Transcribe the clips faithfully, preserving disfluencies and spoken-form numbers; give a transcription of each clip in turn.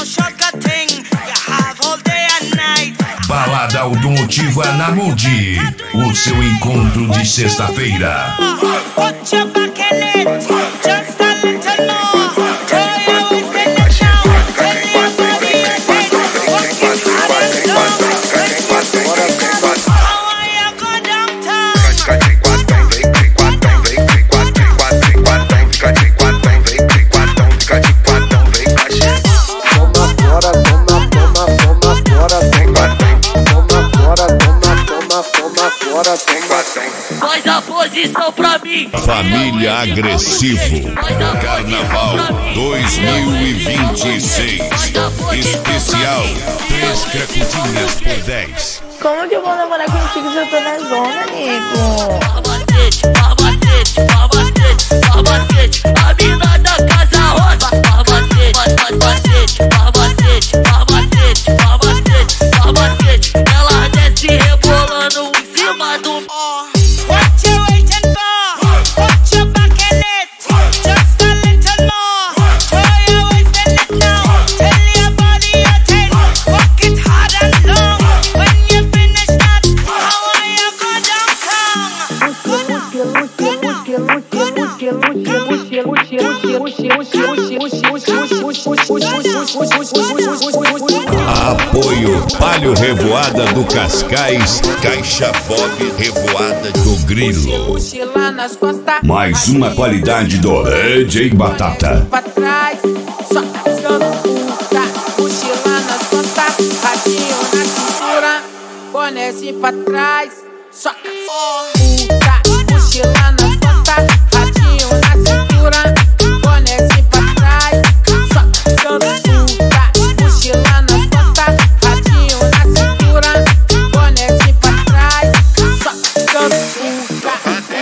Balada Automotiva na Moody, o seu encontro de sexta-feira. Faz a posição pra mim. Família Agressivo Carnaval dois mil e vinte e seis especial três crepitinhas por dez. Como que eu vou namorar contigo se eu tô na zona, nego? Barbacete, barbacete, barbacete, barbacete. A mina da casa rosa. Barbacete, barbacete, barbacete, barbacete, barbacete, barbacete. Ela desce rebolando em cima do... Apoio Palio Revoada do Cascais, Caixa Bob Revoada do Grilo. Mais uma qualidade do D J Batata. Pra trás, só caçando puta. Mochila nas costas, radinho na cintura. Bonézinho pra trás, só caçando puta. Mochila nas costas, radinho na cintura. Bonézinho pra trás, só caçando puta. Mochila nas costas, radinho na cintura. Bonézinho pra trás, só caçando puta.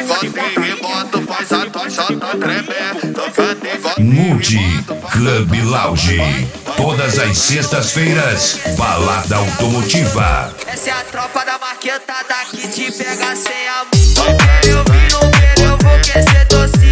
Moody Club Lounge. Todas as sextas-feiras, balada automotiva. Essa é a tropa da maquetada que te pega sem amor. Eu vi no ver, eu vou querer doce.